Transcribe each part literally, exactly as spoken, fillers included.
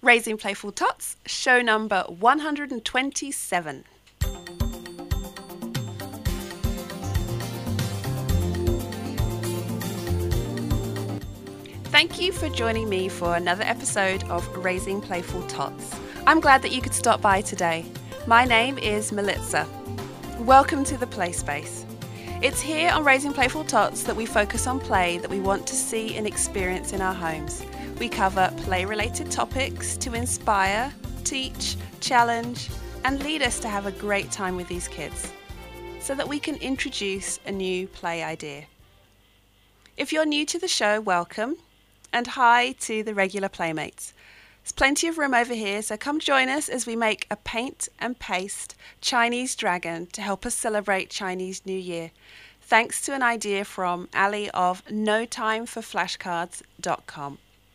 Raising Playful Tots, show number one hundred twenty-seven. Thank you for joining me for another episode of Raising Playful Tots. I'm glad that you could stop by today. My name is Melitza. Welcome to the Play Space. It's here on Raising Playful Tots that we focus on play that we want to see and experience in our homes. We cover play-related topics to inspire, teach, challenge, and lead us to have a great time with these kids, so that we can introduce a new play idea. If you're new to the show, welcome, and hi to the regular playmates. There's plenty of room over here, so come join us as we make a paint and paste Chinese dragon to help us celebrate Chinese New Year, thanks to an idea from Ali of no time for flashcards dot com.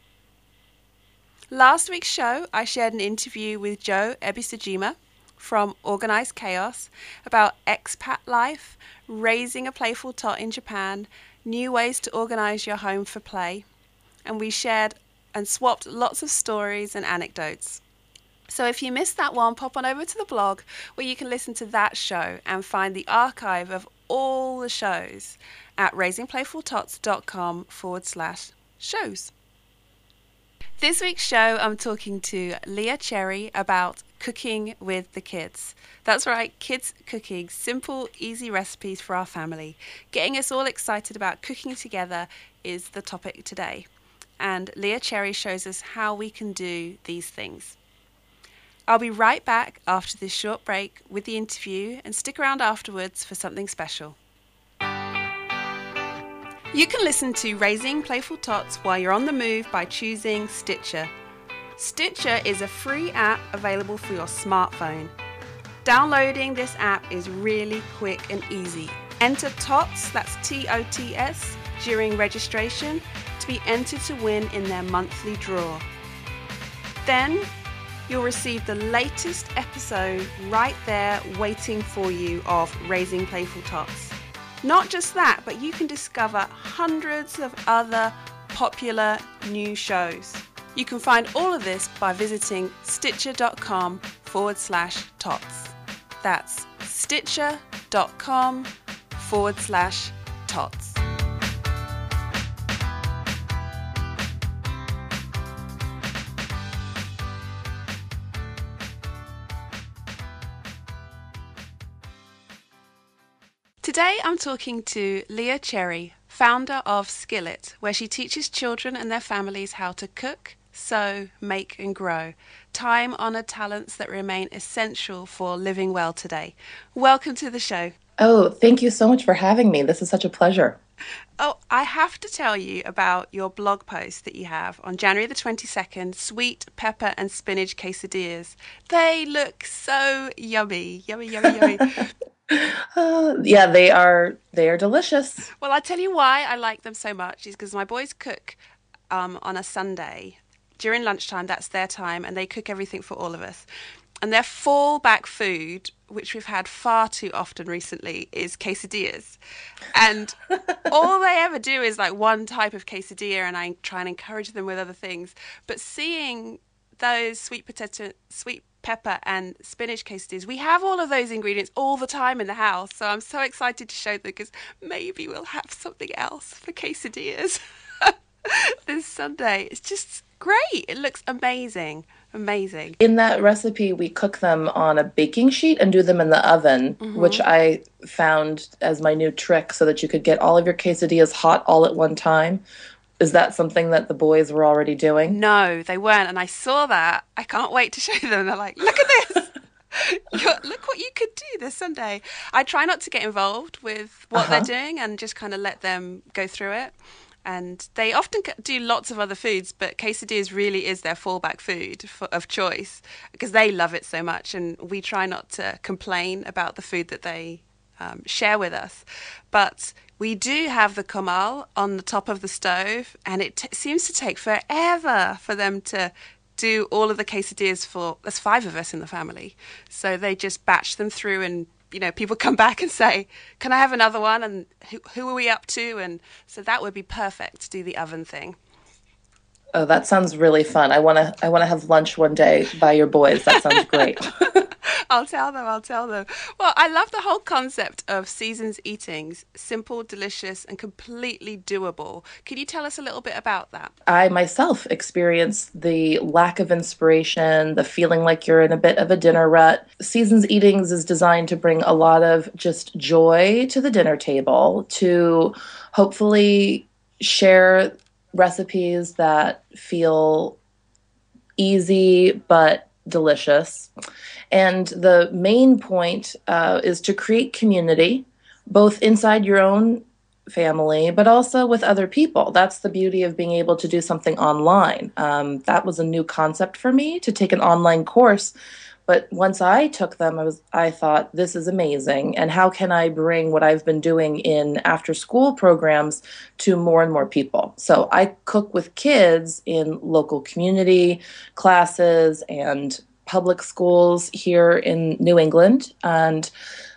Last week's show, I shared an interview with Joe Ebisajima from Organized Chaos about expat life, raising a playful tot in Japan, new ways to organize your home for play, and we shared and swapped lots of stories and anecdotes. So if you missed that one, pop on over to the blog where you can listen to that show and find the archive of all the shows at raisingplayfultots.com forward slash shows. This week's show, I'm talking to Leah Cherry about cooking with the kids. That's right, kids cooking, simple, easy recipes for our family. Getting us all excited about cooking together is the topic today. And Leah Cherry shows us how we can do these things. I'll be right back after this short break with the interview, and stick around afterwards for something special. You can listen to Raising Playful Tots while you're on the move by choosing Stitcher. Stitcher is a free app available for your smartphone. Downloading this app is really quick and easy. Enter TOTS, that's T O T S, during registration to be entered to win in their monthly draw. Then you'll receive the latest episode right there waiting for you of Raising Playful Tots. Not just that, but you can discover hundreds of other popular new shows. You can find all of this by visiting stitcher.com forward slash tots. That's stitcher.com forward slash tots. Today I'm talking to Leah Cherry, founder of Skillet, where she teaches children and their families how to cook, sew, make and grow, time-honoured talents that remain essential for living well today. Welcome to the show. Oh, thank you so much for having me. This is such a pleasure. Oh, I have to tell you about your blog post that you have on January the twenty-second, sweet pepper and spinach quesadillas. They look so yummy, yummy, yummy, yummy. Uh, yeah, they are they are delicious. Well, I tell you why I like them so much is because my boys cook um, on a Sunday during lunchtime. That's their time, and they cook everything for all of us. And their fallback food, which we've had far too often recently, is quesadillas. And all they ever do is like one type of quesadilla, and I try and encourage them with other things. But seeing those sweet potato, sweet pepper and spinach quesadillas, we have all of those ingredients all the time in the house. So I'm so excited to show them, because maybe we'll have something else for quesadillas this Sunday. It's just great. It looks amazing. Amazing. In that recipe, we cook them on a baking sheet and do them in the oven, mm-hmm. which I found as my new trick so that you could get all of your quesadillas hot all at one time. Is that something that the boys were already doing? No, they weren't. And I saw that. I can't wait to show them. They're like, look at this. Look what you could do this Sunday. I try not to get involved with what uh-huh. they're doing and just kind of let them go through it. And they often do lots of other foods, but quesadillas really is their fallback food for, of choice, because they love it so much. And we try not to complain about the food that they um, share with us. But we do have the comal on the top of the stove, and it t- seems to take forever for them to do all of the quesadillas for, there's five of us in the family. So they just batch them through, and you know, people come back and say, can I have another one? And who, who are we up to? And so that would be perfect to do the oven thing. Oh, that sounds really fun. I want to I want to have lunch one day by your boys. That sounds great. I'll tell them, I'll tell them. Well, I love the whole concept of seasons eatings, simple, delicious, and completely doable. Can you tell us a little bit about that? I myself experience the lack of inspiration, the feeling like you're in a bit of a dinner rut. Seasons Eatings is designed to bring a lot of just joy to the dinner table, to hopefully share recipes that feel easy but delicious. And the main point uh, is to create community, both inside your own family, but also with other people. That's the beauty of being able to do something online. Um, that was a new concept for me to take an online course. But once I took them, I was I thought this is amazing, and how can I bring what I've been doing in after school programs to more and more people? So I cook with kids in local community classes and public schools here in New England, and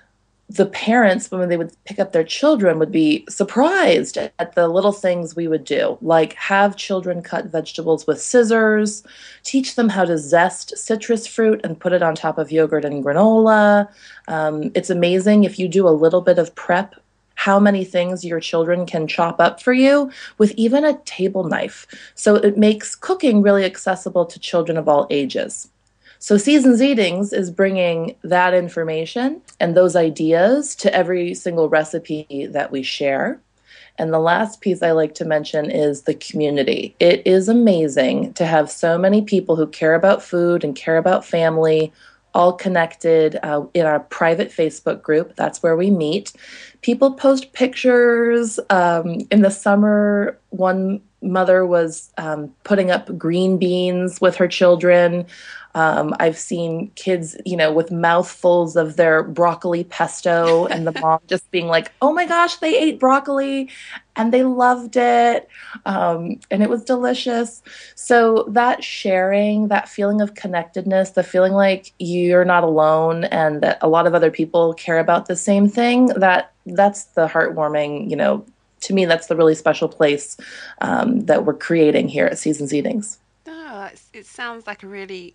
the parents, when they would pick up their children, would be surprised at the little things we would do, like have children cut vegetables with scissors, teach them how to zest citrus fruit and put it on top of yogurt and granola. Um, it's amazing if you do a little bit of prep, how many things your children can chop up for you with even a table knife. So it makes cooking really accessible to children of all ages. So Seasons Eatings is bringing that information and those ideas to every single recipe that we share. And the last piece I like to mention is the community. It is amazing to have so many people who care about food and care about family, all connected uh, in our private Facebook group. That's where we meet. People post pictures. Um, in the summer, one mother was um, putting up green beans with her children. Um, I've seen kids, you know, with mouthfuls of their broccoli pesto, and the mom just being like, "Oh my gosh, they ate broccoli and they loved it. Um, and it was delicious." So that sharing, that feeling of connectedness, the feeling like you're not alone and that a lot of other people care about the same thing, that that's the heartwarming, you know, to me, that's the really special place um, that we're creating here at Seasons Eatings. Oh, it's, it sounds like a really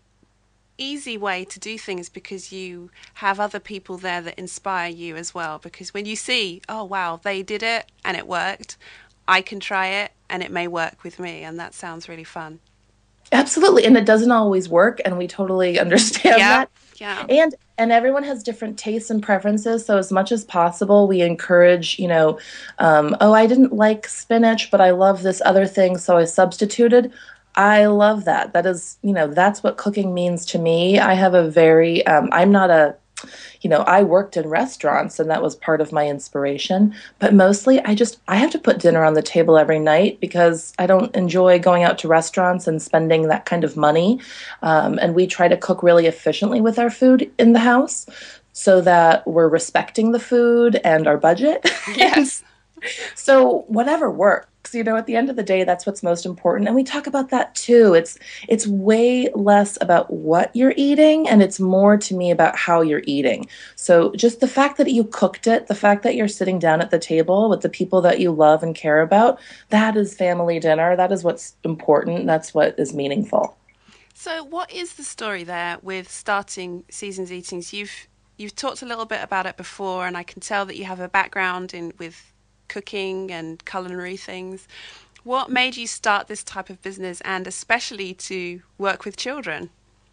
easy way to do things because you have other people there that inspire you as well. Because when you see, oh wow, they did it and it worked, I can try it and it may work with me, and that sounds really fun. Absolutely, and it doesn't always work, and we totally understand Yeah, that. yeah, And and everyone has different tastes and preferences, so as much as possible, we encourage, you know, um, oh, I didn't like spinach, but I love this other thing, so I substituted. I love that. That is, you know, that's what cooking means to me. I have a very, um, I'm not a you know, I worked in restaurants and that was part of my inspiration. But mostly, I just, I have to put dinner on the table every night because I don't enjoy going out to restaurants and spending that kind of money. Um, and we try to cook really efficiently with our food in the house so that we're respecting the food and our budget. And yes. so whatever works, you know, at the end of the day, that's what's most important. And we talk about that too. It's it's way less about what you're eating and it's more to me about how you're eating. So just the fact that you cooked it, the fact that you're sitting down at the table with the people that you love and care about, that is family dinner. That is what's important. That's what is meaningful. So, what is the story there with starting Seasons Eatings? You've you've talked a little bit about it before, and I can tell that you have a background in with cooking and culinary things. What made you start this type of business, and especially to work with children?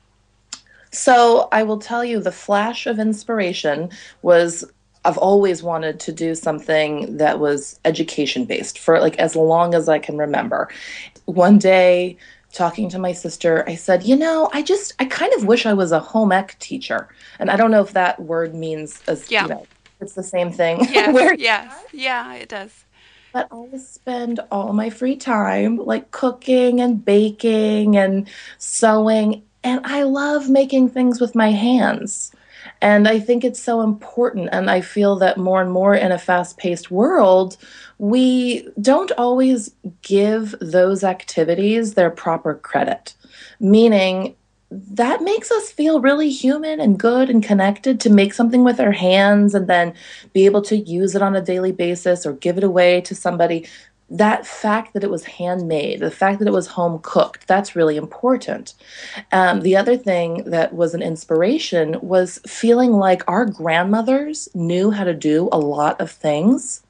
So I will tell you the flash of inspiration was I've always wanted to do something that was education based for like as long as I can remember. One day, talking to my sister, I said, you know, I just, I kind of wish I was a home ec teacher. And I don't know if that word means, as you Yeah. know, it's the same thing Yes. where, Yes. Yeah, it does. but I spend all my free time like cooking and baking and sewing. And I love making things with my hands. And I think it's so important. And I feel that more and more in a fast paced world, we don't always give those activities their proper credit. Meaning, that makes us feel really human and good and connected to make something with our hands and then be able to use it on a daily basis or give it away to somebody. that fact that it was handmade, the fact that it was home cooked, that's really important. Um, the other thing that was an inspiration was feeling like our grandmothers knew how to do a lot of things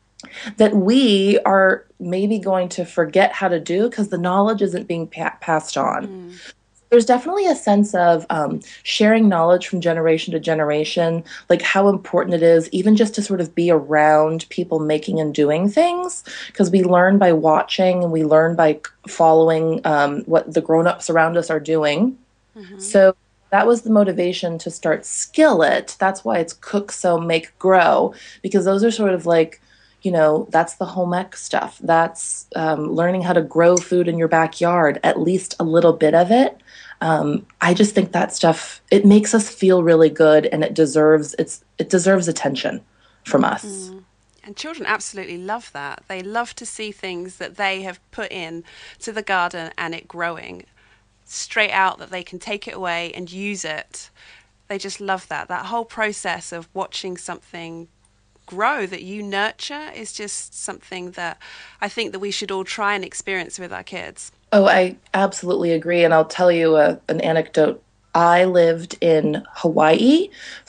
that we are maybe going to forget how to do because the knowledge isn't being pa- passed on. Mm. There's definitely a sense of um, sharing knowledge from generation to generation, like how important it is, even just to sort of be around people making and doing things, because we learn by watching and we learn by following um, what the grown-ups around us are doing. Hmm. So that was the motivation to start Skillet. That's why it's cook, sew, make, grow, because those are sort of like, you know, that's the home ec stuff. That's um, learning how to grow food in your backyard, at least a little bit of it. Um, I just think that stuff, it makes us feel really good, and it deserves it's it deserves attention from us. Mm. And children absolutely love that. They love to see things that they have put in to the garden and it growing straight out, that they can take it away and use it. They just love that. That whole process of watching something grow that you nurture is just something that I think that we should all try and experience with our kids. Oh, I absolutely agree. And I'll tell you a, an anecdote. I lived in Hawaii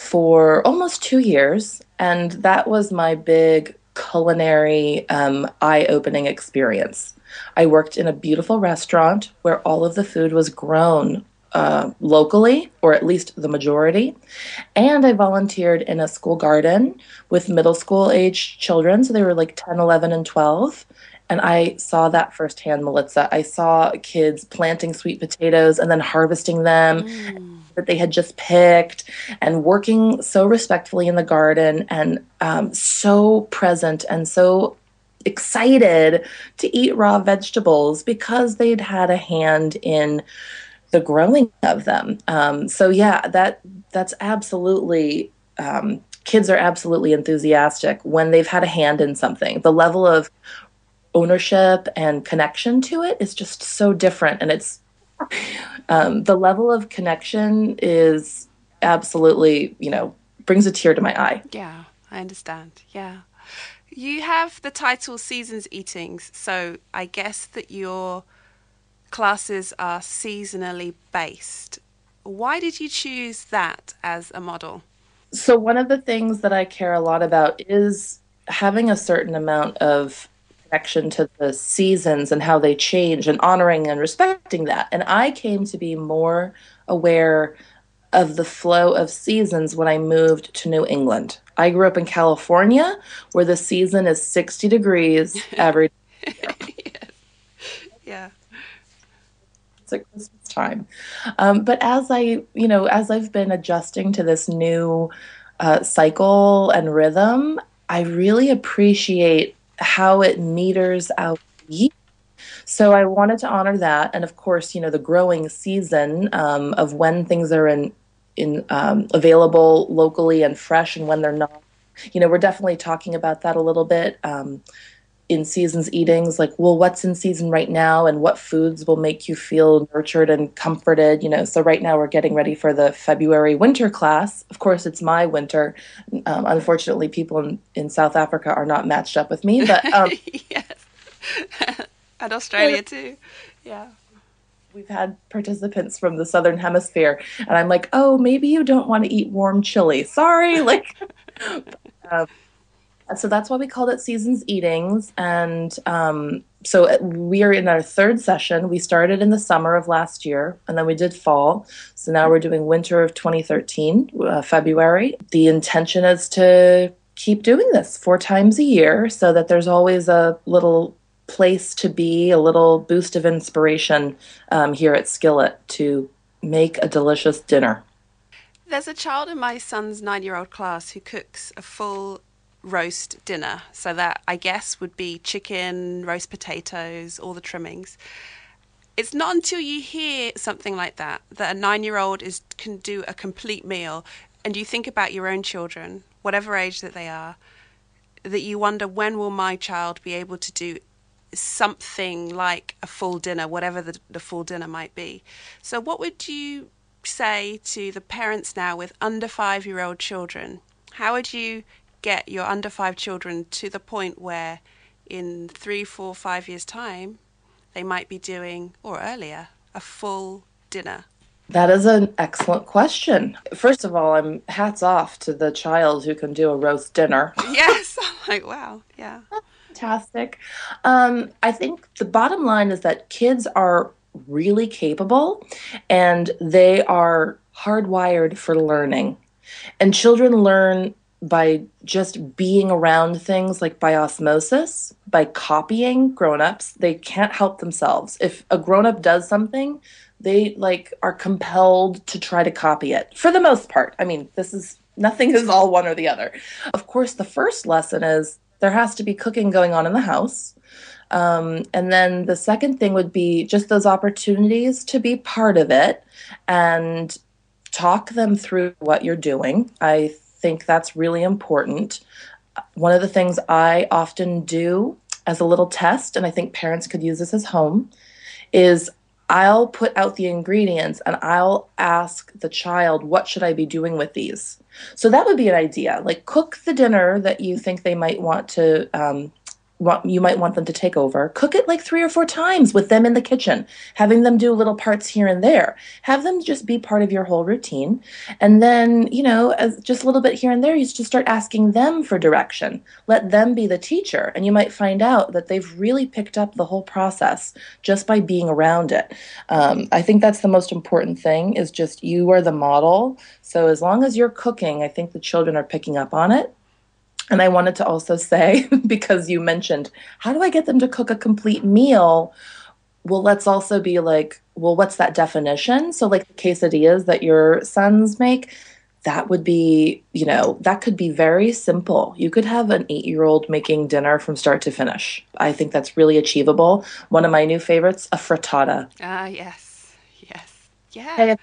for almost two years, and that was my big culinary um, eye-opening experience. I worked in a beautiful restaurant where all of the food was grown uh, locally, or at least the majority. And I volunteered in a school garden with middle school age children. So they were like ten, eleven, and twelve. And I saw that firsthand, Melissa. I saw kids planting sweet potatoes and then harvesting them Mm. that they had just picked and working so respectfully in the garden and um, so present and so excited to eat raw vegetables because they'd had a hand in the growing of them. Um, so yeah, that that's absolutely um, kids are absolutely enthusiastic when they've had a hand in something. The level of ownership and connection to it is just so different, and it's um, the level of connection is absolutely, you know, brings a tear to my eye. Yeah, I understand. Yeah. You have the title Seasons Eatings, so I guess that your classes are seasonally based. Why did you choose that as a model? So one of the things that I care a lot about is having a certain amount of connection to the seasons and how they change and honoring and respecting that. And I came to be more aware of the flow of seasons when I moved to New England. I grew up in California where the season is sixty degrees every year. Yes. Yeah. It's at Christmas time. Um, but as I, you know, as I've been adjusting to this new uh, cycle and rhythm, I really appreciate how it meters out the year. So I wanted to honor that, and of course, you know, the growing season um, of when things are in in um, available locally and fresh, and when they're not. You know, we're definitely talking about that a little bit. Um, in seasons eatings, like, well, what's in season right now and what foods will make you feel nurtured and comforted, you know. So right now we're getting ready for the February winter class. Of course, it's my winter. Um, unfortunately, people in, in South Africa are not matched up with me, but um, Yes. And Australia too. Yeah. we've had participants from the Southern Hemisphere, and I'm like, oh, maybe you don't want to eat warm chili. Sorry, like, um, so that's why we called it Seasons Eatings. And um, so uh, we are in our third session. We started in the summer of last year, and then we did fall. So now we're doing winter of twenty thirteen, uh, February. The intention is to keep doing this four times a year so that there's always a little place to be, a little boost of inspiration um, here at Skillet to make a delicious dinner. There's a child in my son's nine year old class who cooks a full roast dinner. So that I guess would be chicken, roast potatoes, all the trimmings. It's not until you hear something like that that a nine year old is can do a complete meal, and you think about your own children, whatever age that they are, that you wonder, when will my child be able to do something like a full dinner, whatever the, the full dinner might be. So what would you say to the parents now with under five year old children? How would you get your under five children to the point where in three, four, five years' time, they might be doing, or earlier, a full dinner? That is an excellent question. First of all, I'm hats off to the child who can do a roast dinner. Yes, I'm like, wow, yeah. Fantastic. Um, I think the bottom line is that kids are really capable and they are hardwired for learning. And children learn by just being around things like by osmosis, by copying grown-ups. They can't help themselves. If a grown-up does something, they like are compelled to try to copy it for the most part. I mean, this is nothing is all one or the other. Of course, the first lesson is there has to be cooking going on in the house. Um, and then the second thing would be just those opportunities to be part of it and talk them through what you're doing. I think that's really important. One of the things I often do as a little test, and I think parents could use this as home, is I'll put out the ingredients and I'll ask the child, what should I be doing with these? So that would be an idea. Like cook the dinner that you think they might want to um, want, you might want them to take over. Cook it like three or four times with them in the kitchen, having them do little parts here and there. Have them just be part of your whole routine. And then, you know, as just a little bit here and there, you just start asking them for direction. Let them be the teacher. And you might find out that they've really picked up the whole process just by being around it. Um, I think that's the most important thing is just you are the model. So as long as you're cooking, I think the children are picking up on it. And I wanted to also say, because you mentioned, how do I get them to cook a complete meal? Well, let's also be like, well, what's that definition? So like the quesadillas that your sons make, that would be, you know, that could be very simple. You could have an eight-year-old making dinner from start to finish. I think that's really achievable. One of my new favorites, a frittata. Ah, yes, yes, yeah. Hey,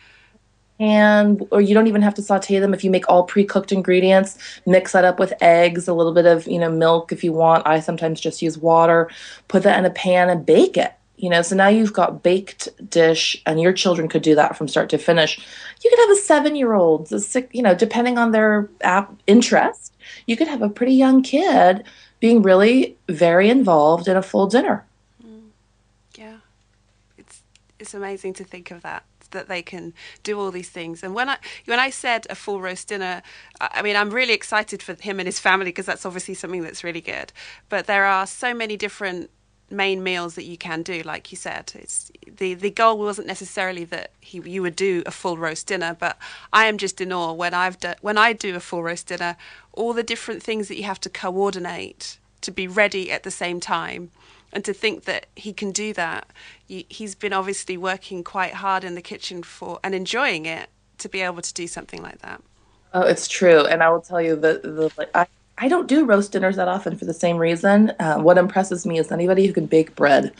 and or you don't even have to saute them if you make all pre-cooked ingredients. Mix that up with eggs, a little bit of, you know, milk if you want. I sometimes just use water. Put that in a pan and bake it. You know, so now you've got baked dish, and your children could do that from start to finish. You could have a seven-year-old, a six, you know, depending on their app interest. You could have a pretty young kid being really very involved in a full dinner. Mm, yeah, it's it's amazing to think of that. That they can do all these things. And when I when I said a full roast dinner, I mean, I'm really excited for him and his family because that's obviously something that's really good. But there are so many different main meals that you can do, like you said. It's the the goal wasn't necessarily that he you would do a full roast dinner, but I am just in awe when I've done when I do a full roast dinner, all the different things that you have to coordinate to be ready at the same time. And to think that he can do that, he's been obviously working quite hard in the kitchen for and enjoying it to be able to do something like that. Oh, it's true. And I will tell you that the like I, I don't do roast dinners that often for the same reason. Uh, what impresses me is anybody who can bake bread.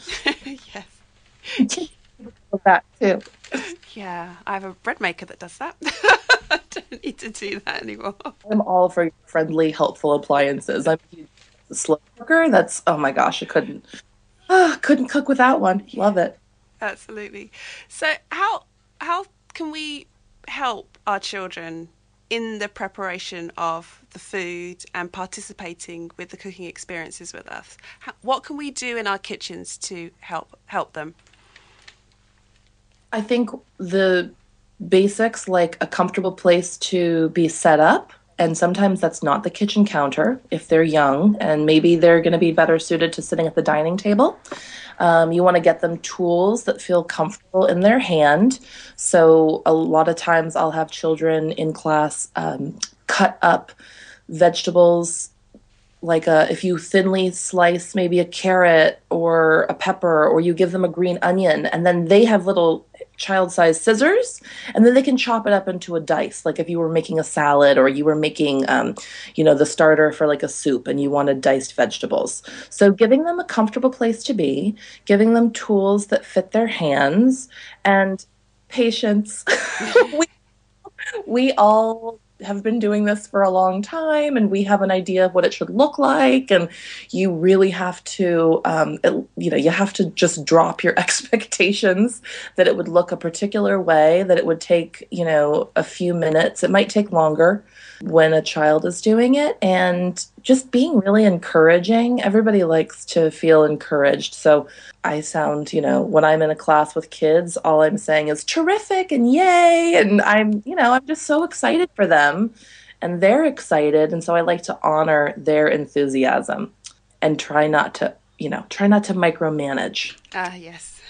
Yes. That too. Yeah, I have a bread maker that does that. I don't need to do that anymore. I'm all for friendly, helpful appliances. I'm a slow cooker. That's oh my gosh, I couldn't ah, couldn't cook without one. Love it. Absolutely. So how how can we help our children in the preparation of the food and participating with the cooking experiences with us? How, what can we do in our kitchens to help help them? I think the basics, like a comfortable place to be set up. And sometimes that's not the kitchen counter if they're young, and maybe they're going to be better suited to sitting at the dining table. Um, you want to get them tools that feel comfortable in their hand. So a lot of times I'll have children in class um, cut up vegetables, like a, if you thinly slice maybe a carrot or a pepper, or you give them a green onion, and then they have little child-sized scissors, and then they can chop it up into a dice, like if you were making a salad or you were making, um, you know, the starter for like a soup and you wanted diced vegetables. So giving them a comfortable place to be, giving them tools that fit their hands, and patience. we, we all have been doing this for a long time, and we have an idea of what it should look like, and you really have to um, it, you know you have to just drop your expectations that it would look a particular way, that it would take you know a few minutes. It might take longer when a child is doing it, and just being really encouraging. Everybody likes to feel encouraged. So I sound, you know, when I'm in a class with kids, all I'm saying is terrific and yay. And I'm, you know, I'm just so excited for them and they're excited. And so I like to honor their enthusiasm and try not to, you know, try not to micromanage. Ah, yes.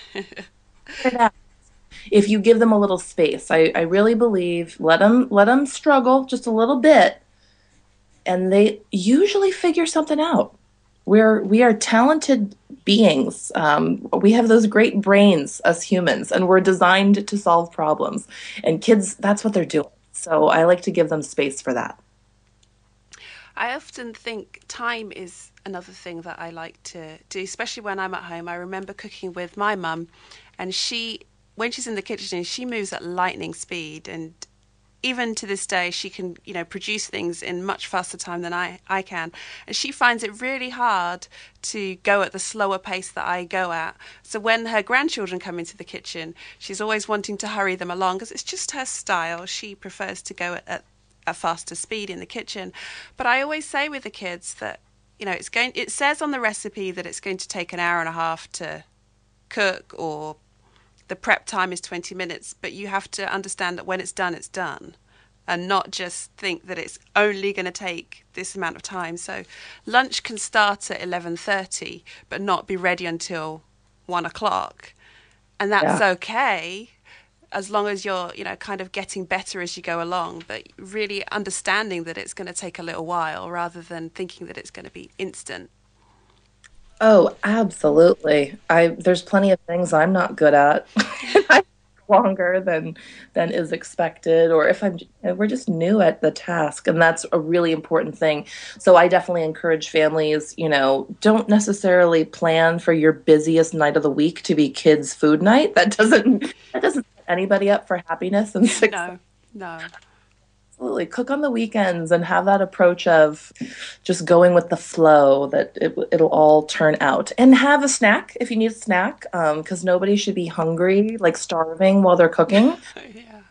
If you give them a little space, I, I really believe let them let them struggle just a little bit and they usually figure something out. We're we are talented beings. Um, we have those great brains as humans, and we're designed to solve problems. And kids, that's what they're doing. So I like to give them space for that. I often think time is another thing that I like to do, especially when I'm at home. I remember cooking with my mum, and she, when she's in the kitchen, she moves at lightning speed. And even to this day, she can, you know, produce things in much faster time than I, I can. And she finds it really hard to go at the slower pace that I go at. So when her grandchildren come into the kitchen, she's always wanting to hurry them along because it's just her style. She prefers to go at, at a faster speed in the kitchen. But I always say with the kids that, you know, it's going, it says on the recipe that it's going to take an hour and a half to cook, or the prep time is twenty minutes, but you have to understand that when it's done, it's done, and not just think that it's only going to take this amount of time. So lunch can start at eleven thirty, but not be ready until one o'clock. And that's Yeah. okay as long as you're, you know, kind of getting better as you go along, but really understanding that it's going to take a little while rather than thinking that it's going to be instant. Oh, absolutely. I there's plenty of things I'm not good at. I take longer than than is expected, or if I'm we're just new at the task, and that's a really important thing. So I definitely encourage families, you know, don't necessarily plan for your busiest night of the week to be kids' food night. That doesn't that doesn't set anybody up for happiness and success. No, no. Absolutely. Cook on the weekends and have that approach of just going with the flow that it, it'll all turn out. And have a snack if you need a snack, because nobody should be hungry, like starving while they're cooking. Yeah.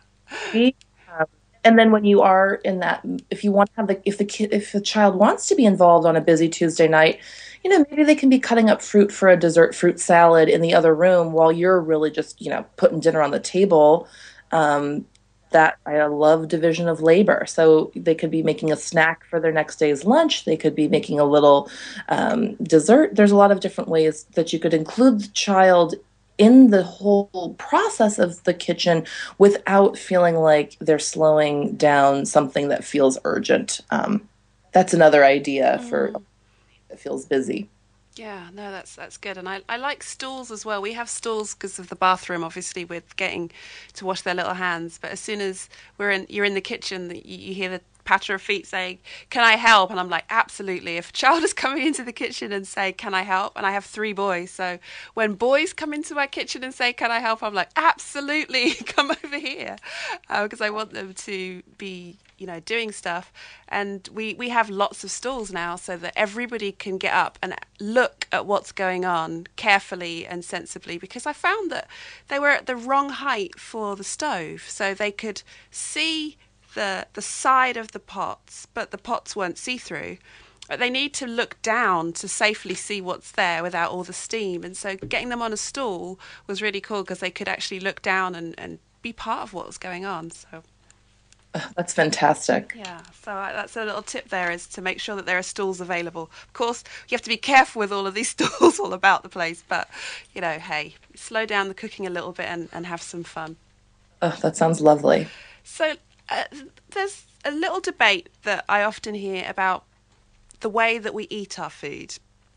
Um, and then when you are in that, if you want to have the, if the kid, if the child wants to be involved on a busy Tuesday night, you know, maybe they can be cutting up fruit for a dessert fruit salad in the other room while you're really just, you know, putting dinner on the table. Um, that I love division of labor. So they could be making a snack for their next day's lunch. They could be making a little um, dessert. There's a lot of different ways that you could include the child in the whole process of the kitchen without feeling like they're slowing down something that feels urgent. Um, that's another idea for Mm. that feels busy. Yeah, no, that's that's good, and I I like stools as well. We have stools because of the bathroom, obviously, with getting to wash their little hands. But as soon as we're in, you're in the kitchen, you, you hear the patter of feet saying, "Can I help?" And I'm like, "Absolutely!" If a child is coming into the kitchen and say, "Can I help?" and I have three boys, so when boys come into my kitchen and say, "Can I help?" I'm like, "Absolutely, come over here," because I want them to be, you know, doing stuff. And we we have lots of stalls now so that everybody can get up and look at what's going on carefully and sensibly, because I found that they were at the wrong height for the stove, so they could see the the side of the pots, but the pots weren't see through. But they need to look down to safely see what's there without all the steam. And so getting them on a stool was really cool because they could actually look down and, and be part of what was going on. So That's fantastic. yeah, so I, that's a little tip there, is to make sure that there are stalls available. Of course, you have to be careful with all of these stalls all about the place, but you know, hey, slow down the cooking a little bit and, and have some fun. Oh, that sounds lovely. So uh, there's a little debate that I often hear about the way that we eat our food.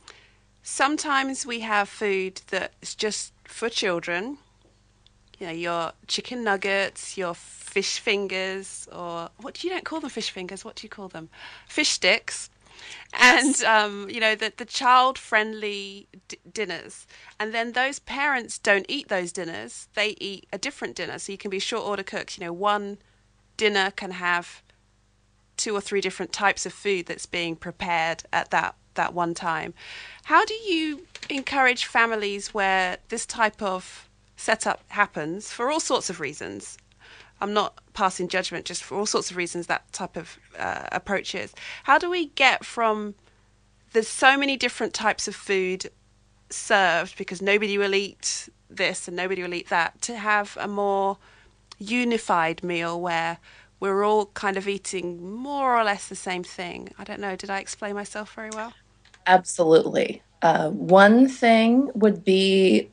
Sometimes we have food that's just for children, you know, your chicken nuggets, your fish fingers, or what do you don't call them fish fingers? What do you call them? Fish sticks. And um, you know, the the child friendly d- dinners, and then those parents don't eat those dinners, they eat a different dinner. So you can be short order cooks, you know, one dinner can have two or three different types of food that's being prepared at that that one time. How do you encourage families where this type of setup happens for all sorts of reasons? I'm not passing judgment, just for all sorts of reasons that type of uh, approach is. How do we get from there's so many different types of food served because nobody will eat this and nobody will eat that to have a more unified meal where we're all kind of eating more or less the same thing? I don't know. Did I explain myself very well? Absolutely. Uh, one thing would be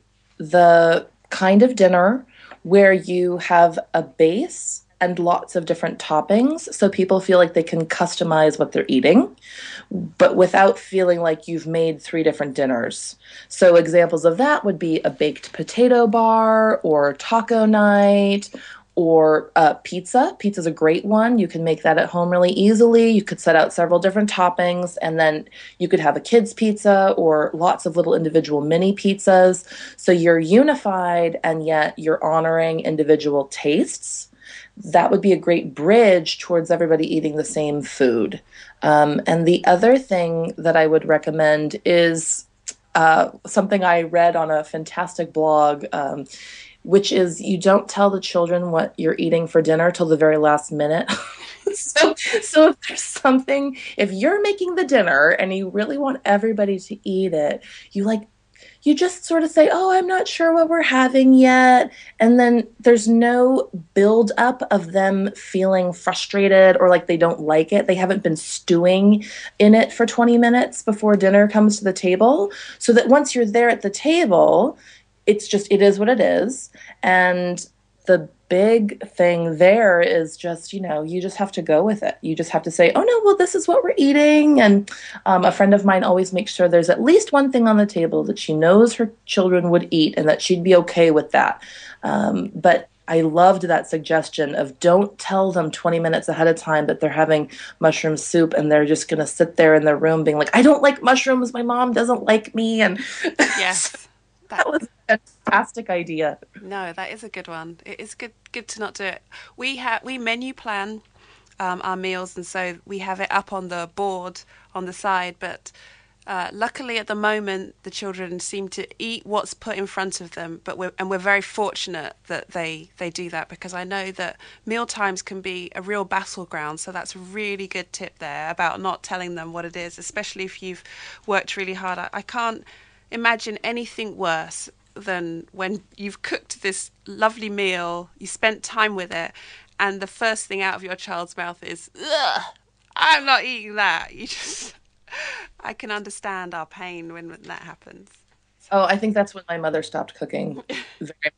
the kind of dinner where you have a base and lots of different toppings so people feel like they can customize what they're eating, but without feeling like you've made three different dinners. So, examples of that would be a baked potato bar or taco night or uh, pizza. Pizza's a great one. You can make that at home really easily. You could set out several different toppings, and then you could have a kid's pizza or lots of little individual mini pizzas. So you're unified, and yet you're honoring individual tastes. That would be a great bridge towards everybody eating the same food. Um, and the other thing that I would recommend is uh, something I read on a fantastic blog. Um, which is you don't tell the children what you're eating for dinner till the very last minute. so, so if there's something, if you're making the dinner and you really want everybody to eat it, you like, you just sort of say, "Oh, I'm not sure what we're having yet." And then there's no build up of them feeling frustrated or like they don't like it. They haven't been stewing in it for twenty minutes before dinner comes to the table. So that once you're there at the table, it's just, it is what it is. And the big thing there is just, you know, you just have to go with it. You just have to say, "Oh no, well, this is what we're eating." And um, a friend of mine always makes sure there's at least one thing on the table that she knows her children would eat and that she'd be okay with that. Um, but I loved that suggestion of don't tell them twenty minutes ahead of time that they're having mushroom soup and they're just going to sit there in their room being like, "I don't like mushrooms. My mom doesn't like me." And Yes. That that was a fantastic idea. no, that is a good one. It is good good to not do it. We have we menu plan um, our meals, and so we have it up on the board on the side. But uh, luckily, at the moment, the children seem to eat what's put in front of them. But we're and we're very fortunate that they they do that because I know that meal times can be a real battleground. So that's a really good tip there about not telling them what it is, especially if you've worked really hard. I, I can't imagine anything worse than when you've cooked this lovely meal, you spent time with it, and the first thing out of your child's mouth is, "Ugh, I'm not eating that." You just, I can understand our pain when, when that happens. So, Oh, I think that's when my mother stopped cooking. Very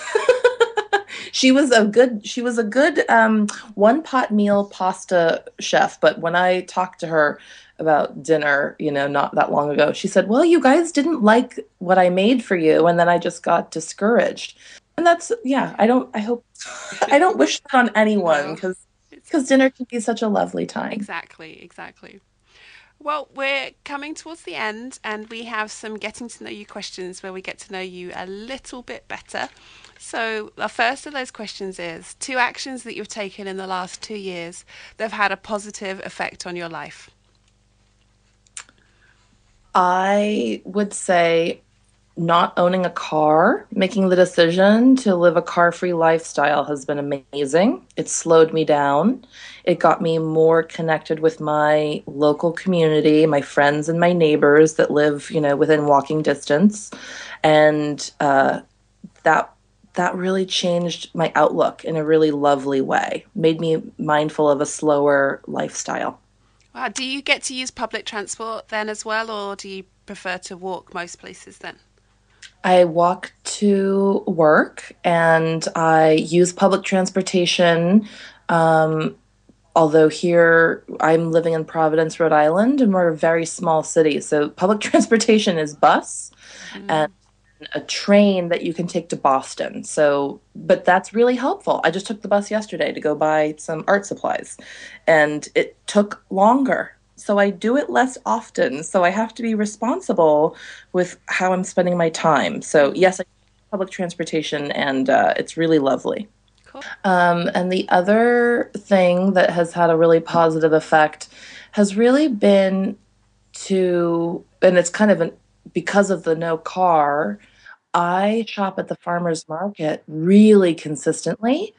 she was a good she was a good um, one pot meal pasta chef, but when I talked to her about dinner, you know, not that long ago, she said, "Well, you guys didn't like what I made for you," and then I just got discouraged. And that's yeah, I don't I hope I don't wish that on anyone no, because it's because dinner can be such a lovely time. exactly, exactly. Well, we're coming towards the end, and we have some getting to know you questions where we get to know you a little bit better. So, the first of those questions is two actions that you've taken in the last two years that have had a positive effect on your life. I would say not owning a car, making the decision to live a car free lifestyle has been amazing. It slowed me down. It got me more connected with my local community, my friends and my neighbors that live, you know, within walking distance. And uh, that that really changed my outlook in a really lovely way, made me mindful of a slower lifestyle. Wow, do you get to use public transport then as well, or do you prefer to walk most places then? I walk to work and I use public transportation. Um, although here I'm living in Providence, Rhode Island, and we're a very small city. So public transportation is bus and Mm. a train that you can take to Boston. So, but that's really helpful. I just took the bus yesterday to go buy some art supplies, and it took longer. So I do it less often. So I have to be responsible with how I'm spending my time. So Mm. yes, I take public transportation, and uh, it's really lovely. Cool. Um, and the other thing that has had a really positive effect has really been to, and it's kind of an, because of the no car, I shop at the farmer's market really consistently.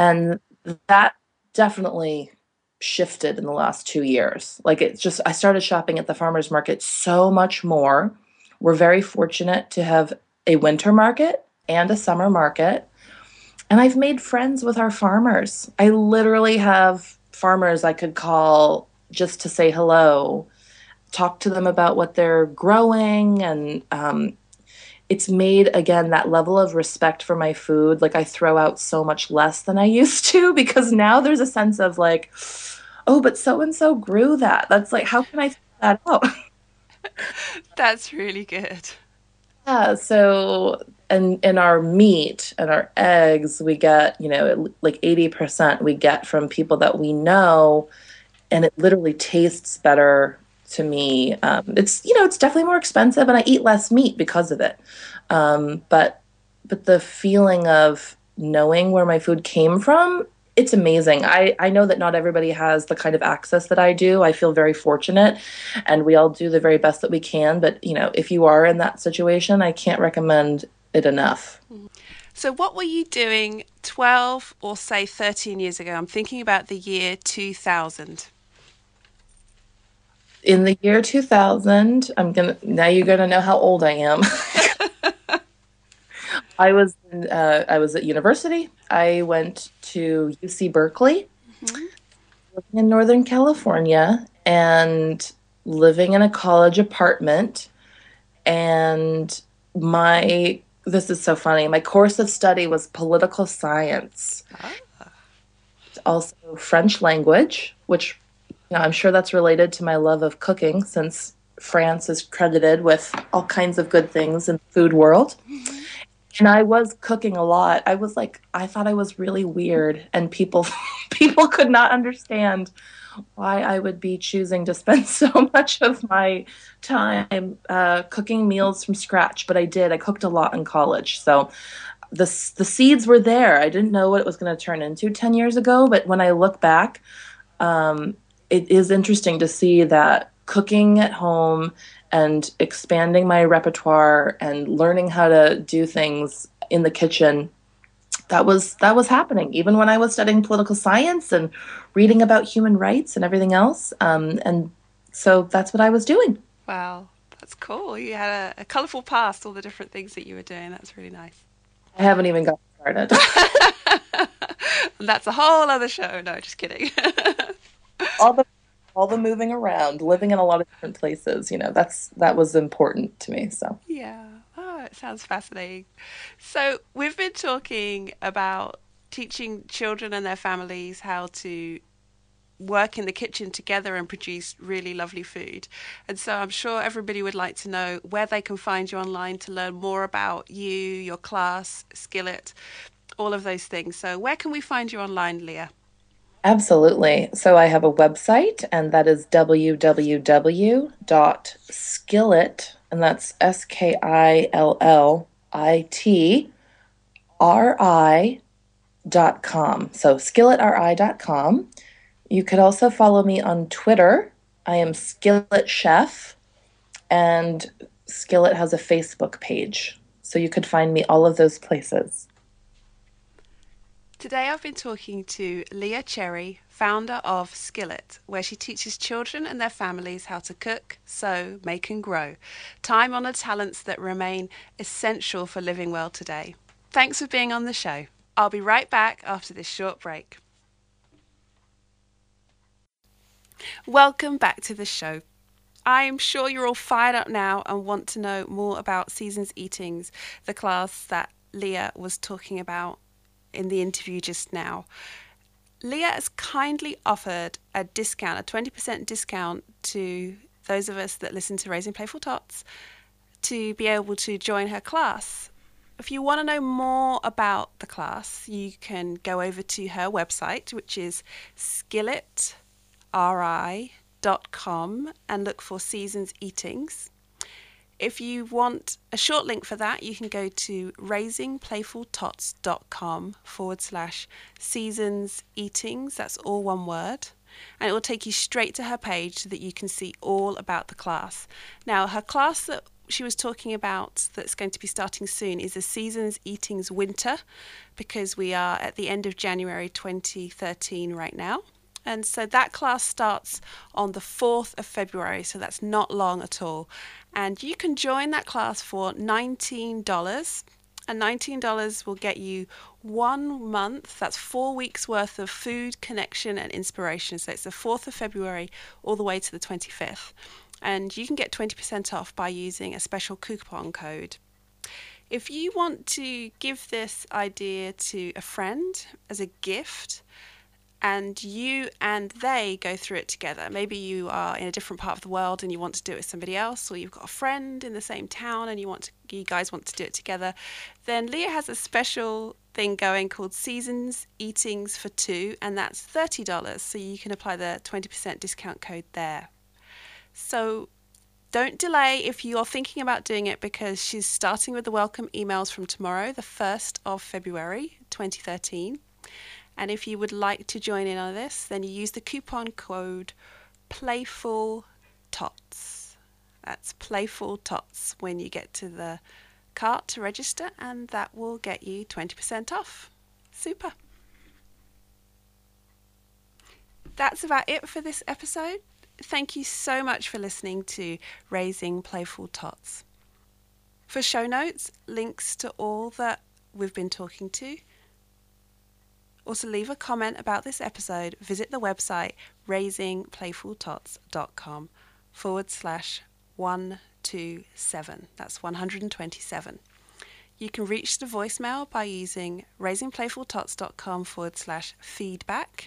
And that definitely shifted in the last two years. Like it's just, I started shopping at the farmer's market so much more. We're very fortunate to have a winter market and a summer market. And I've made friends with our farmers. I literally have farmers I could call just to say hello, talk to them about what they're growing. And um, it's made, again, that level of respect for my food. Like I throw out so much less than I used to because now there's a sense of like, oh, but so and so grew that. That's like, how can I throw that out? That's really good. Yeah, so and in our meat and our eggs, we get, you know, like eighty percent we get from people that we know, and it literally tastes better to me. Um, it's, you know, it's definitely more expensive, and I eat less meat because of it. Um, but but the feeling of knowing where my food came from, it's amazing. I, I know that not everybody has the kind of access that I do. I feel very fortunate, and we all do the very best that we can. But, you know, if you are in that situation, I can't recommend it enough. So, what were you doing twelve or say thirteen years ago? I'm thinking about the year two thousand. In the year two thousand, I'm gonna now you're gonna know how old I am. I was in, uh, I was at university. I went to U C Berkeley, Mm-hmm. living in Northern California, and living in a college apartment. And my this is so funny. My course of study was political science, Ah. also French language, which, you know, I'm sure that's related to my love of cooking, since France is credited with all kinds of good things in the food world. Mm-hmm. And I was cooking a lot. I was like, I thought I was really weird, and people people could not understand why I would be choosing to spend so much of my time uh, cooking meals from scratch. But I did. I cooked a lot in college, so the the seeds were there. I didn't know what it was going to turn into ten years ago, but when I look back, um, it is interesting to see that cooking at home and expanding my repertoire and learning how to do things in the kitchen, that was that was happening even when I was studying political science and reading about human rights and everything else. Um, and so that's what I was doing. Wow, that's cool. You had a, a colourful past, all the different things that you were doing. That's really nice. I haven't even got started. And that's a whole other show. No, just kidding. all the all the moving around, living in a lot of different places, you know, that's that was important to me. So Yeah. Oh, it sounds fascinating. So, we've been talking about teaching children and their families how to work in the kitchen together and produce really lovely food. And so, I'm sure everybody would like to know where they can find you online to learn more about you, your class, Skillet, all of those things. So, where can we find you online, Leah? absolutely. So I have a website, and that is w w w dot skillet, and that's S K I L L I T R I dot com. So skillet R I dot com. You could also follow me on Twitter. I am Skillet Chef, and Skillet has a Facebook page. So you could find me all of those places. Today I've been talking to Leah Cherry, founder of Skillet, where she teaches children and their families how to cook, sew, make and grow, time-honoured talents that remain essential for living well today. Thanks for being on the show. I'll be right back after this short break. Welcome back to the show. I'm sure you're all fired up now and want to know more about Seasons Eatings, the class that Leah was talking about in the interview just now. Leah has kindly offered a discount, a twenty percent discount to those of us that listen to Raising Playful Tots to be able to join her class. If you want to know more about the class, you can go over to her website, which is skillet r i dot com, and look for Seasons Eatings. If you want a short link for that, you can go to raisingplayfultots.com forward slash seasons eatings. That's all one word. And it will take you straight to her page so that you can see all about the class. Now, her class that she was talking about that's going to be starting soon is the Seasons Eatings Winter, because we are at the end of January twenty thirteen right now. And so that class starts on the fourth of February, so that's not long at all. And you can join that class for nineteen dollars. And nineteen dollars will get you one month, that's four weeks worth of food, connection and inspiration. So it's the fourth of February all the way to the twenty-fifth. And you can get twenty percent off by using a special coupon code. If you want to give this idea to a friend as a gift, and you and they go through it together. Maybe you are in a different part of the world and you want to do it with somebody else, or you've got a friend in the same town and you want to, you guys want to do it together. Then Leah has a special thing going called Seasons Eatings for Two, and that's thirty dollars. So you can apply the twenty percent discount code there. So don't delay if you're thinking about doing it, because she's starting with the welcome emails from tomorrow, the first of February twenty thirteen. And if you would like to join in on this, then you use the coupon code PLAYFULTOTS. That's PLAYFULTOTS when you get to the cart to register, and that will get you twenty percent off. Super. That's about it for this episode. Thank you so much for listening to Raising Playful Tots. For show notes, links to all that we've been talking to, or to leave a comment about this episode, visit the website raisingplayfultots.com forward slash 127. That's one hundred twenty-seven. You can reach the voicemail by using raisingplayfultots.com forward slash feedback.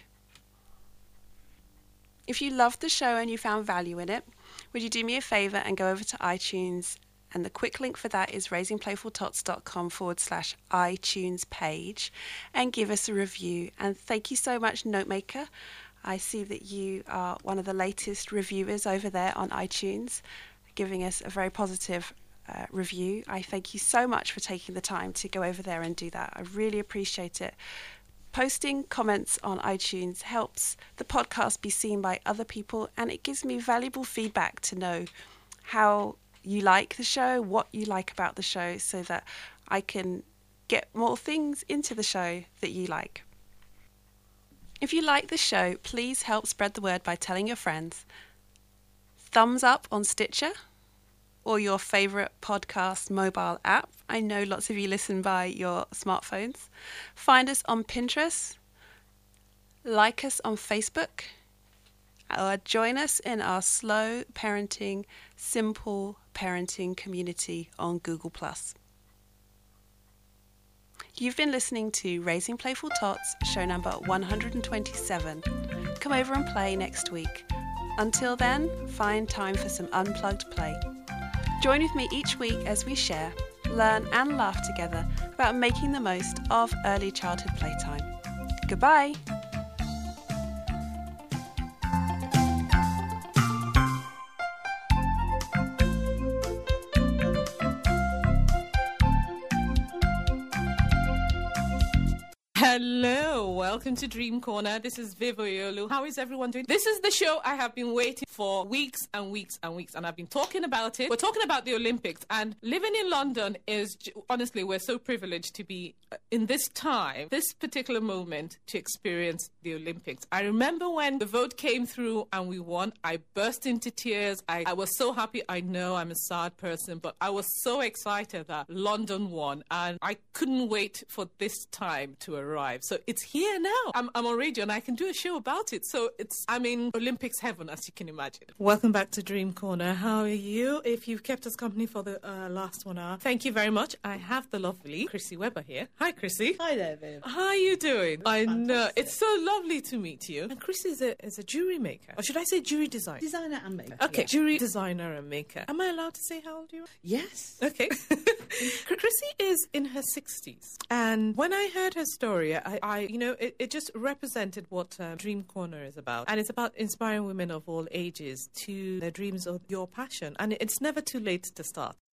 If you loved the show and you found value in it, would you do me a favour and go over to iTunes? And the quick link for that is raisingplayfultots.com forward slash iTunes page, and give us a review. And thank you so much, Notemaker. I see that you are one of the latest reviewers over there on iTunes, giving us a very positive uh, review. I thank you so much for taking the time to go over there and do that. I really appreciate it. Posting comments on iTunes helps the podcast be seen by other people, and it gives me valuable feedback to know how you like the show, what you like about the show, so that I can get more things into the show that you like. If you like the show, please help spread the word by telling your friends. Thumbs up on Stitcher or your favourite podcast mobile app. I know lots of you listen by your smartphones. Find us on Pinterest. Like us on Facebook. Or join us in our slow parenting, simple parenting community on Google plus. You've been listening to Raising Playful Tots, show number one hundred twenty-seven. Come over and play next week. Until then, find time for some unplugged play. Join with me each week as we share, learn and laugh together about making the most of early childhood playtime. Goodbye! Hello, welcome to Dream Corner. This is Viv Oyolu. How is everyone doing? This is the show I have been waiting for weeks and weeks and weeks, and I've been talking about it. We're talking about the Olympics, and living in London is, honestly, we're so privileged to be in this time, this particular moment, to experience the Olympics. I remember when the vote came through and we won, I burst into tears. I, I was so happy. I know I'm a sad person, but I was so excited that London won, and I couldn't wait for this time to arrive. So it's here now. I'm, I'm on radio and I can do a show about it. So it's, I'm in Olympics heaven, as you can imagine. Welcome back to Dream Corner. How are you? If you've kept us company for the uh, last one hour, thank you very much. I have the lovely Chrissy Webber here. Hi, Chrissy. Hi there, Viv. How are you doing? That's I know. fantastic. It's so lovely to meet you. And Chrissy is a, is a jury maker. Or should I say jury designer? Designer and maker. Okay, yeah. jury designer and maker. Am I allowed to say how old you are? Yes. Okay. Chrissy is in her sixties. And when I heard her story, I, I you know, it, it just represented what uh, Dream Corner is about. And it's about inspiring women of all ages to their dreams or your passion. And it's never too late to start.